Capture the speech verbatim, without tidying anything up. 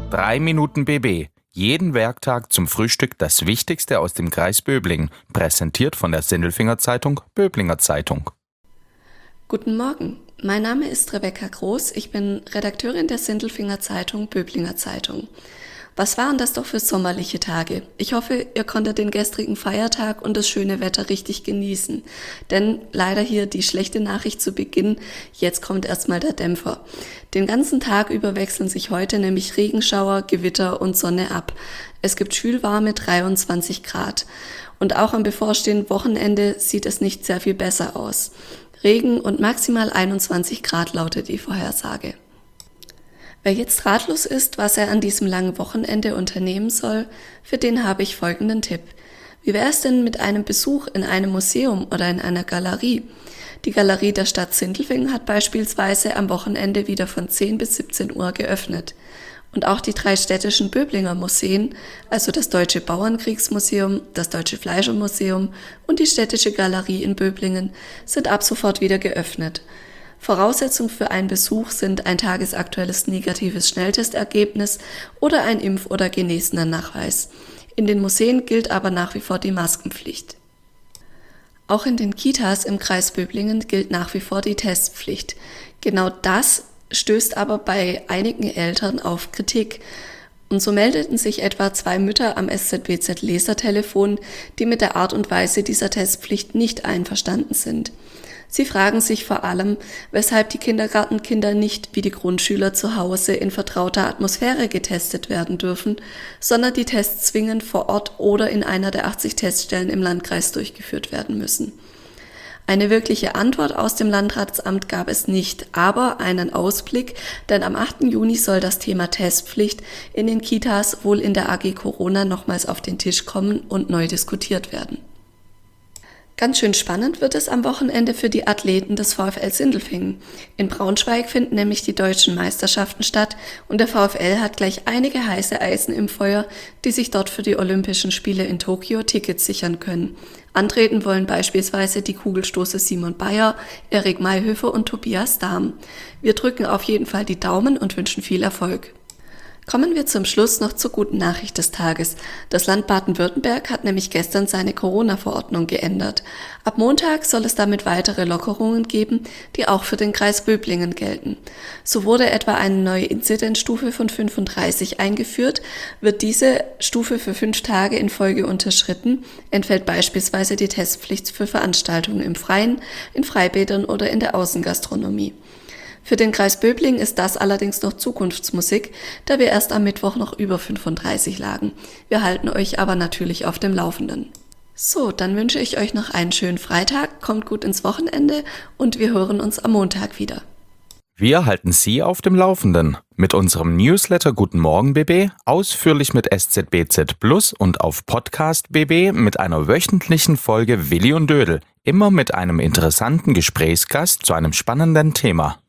drei Minuten B B. Jeden Werktag zum Frühstück das Wichtigste aus dem Kreis Böblingen. Präsentiert von der Sindelfinger Zeitung, Böblinger Zeitung. Guten Morgen, mein Name ist Rebecca Groß. Ich bin Redakteurin der Sindelfinger Zeitung, Böblinger Zeitung. Was waren das doch für sommerliche Tage? Ich hoffe, ihr konntet den gestrigen Feiertag und das schöne Wetter richtig genießen. Denn leider hier die schlechte Nachricht zu Beginn, jetzt kommt erstmal der Dämpfer. Den ganzen Tag über wechseln sich heute nämlich Regenschauer, Gewitter und Sonne ab. Es gibt schwülwarme dreiundzwanzig Grad. Und auch am bevorstehenden Wochenende sieht es nicht sehr viel besser aus. Regen und maximal einundzwanzig Grad lautet die Vorhersage. Wer jetzt ratlos ist, was er an diesem langen Wochenende unternehmen soll, für den habe ich folgenden Tipp. Wie wäre es denn mit einem Besuch in einem Museum oder in einer Galerie? Die Galerie der Stadt Sindelfingen hat beispielsweise am Wochenende wieder von zehn bis siebzehn Uhr geöffnet. Und auch die drei städtischen Böblinger Museen, also das Deutsche Bauernkriegsmuseum, das Deutsche Fleischermuseum und die Städtische Galerie in Böblingen, sind ab sofort wieder geöffnet. Voraussetzung für einen Besuch sind ein tagesaktuelles negatives Schnelltestergebnis oder ein Impf- oder genesener Nachweis. In den Museen gilt aber nach wie vor die Maskenpflicht. Auch in den Kitas im Kreis Böblingen gilt nach wie vor die Testpflicht. Genau das stößt aber bei einigen Eltern auf Kritik. Und so meldeten sich etwa zwei Mütter am S Z B Z-Lesertelefon, die mit der Art und Weise dieser Testpflicht nicht einverstanden sind. Sie fragen sich vor allem, weshalb die Kindergartenkinder nicht wie die Grundschüler zu Hause in vertrauter Atmosphäre getestet werden dürfen, sondern die Tests zwingend vor Ort oder in einer der achtzig Teststellen im Landkreis durchgeführt werden müssen. Eine wirkliche Antwort aus dem Landratsamt gab es nicht, aber einen Ausblick, denn am achten Juni soll das Thema Testpflicht in den Kitas wohl in der A G Corona nochmals auf den Tisch kommen und neu diskutiert werden. Ganz schön spannend wird es am Wochenende für die Athleten des VfL Sindelfingen. In Braunschweig finden nämlich die deutschen Meisterschaften statt und der VfL hat gleich einige heiße Eisen im Feuer, die sich dort für die Olympischen Spiele in Tokio Tickets sichern können. Antreten wollen beispielsweise die Kugelstoßer Simon Bayer, Erik Mayhöfer und Tobias Dahm. Wir drücken auf jeden Fall die Daumen und wünschen viel Erfolg. Kommen wir zum Schluss noch zur guten Nachricht des Tages. Das Land Baden-Württemberg hat nämlich gestern seine Corona-Verordnung geändert. Ab Montag soll es damit weitere Lockerungen geben, die auch für den Kreis Böblingen gelten. So wurde etwa eine neue Inzidenzstufe von fünfunddreißig eingeführt. Wird diese Stufe für fünf Tage in Folge unterschritten, entfällt beispielsweise die Testpflicht für Veranstaltungen im Freien, in Freibädern oder in der Außengastronomie. Für den Kreis Böblingen ist das allerdings noch Zukunftsmusik, da wir erst am Mittwoch noch über fünfunddreißig lagen. Wir halten euch aber natürlich auf dem Laufenden. So, dann wünsche ich euch noch einen schönen Freitag, kommt gut ins Wochenende und wir hören uns am Montag wieder. Wir halten Sie auf dem Laufenden mit unserem Newsletter Guten Morgen B B, ausführlich mit S Z B Z Plus und auf Podcast B B mit einer wöchentlichen Folge Willi und Dödel, immer mit einem interessanten Gesprächsgast zu einem spannenden Thema.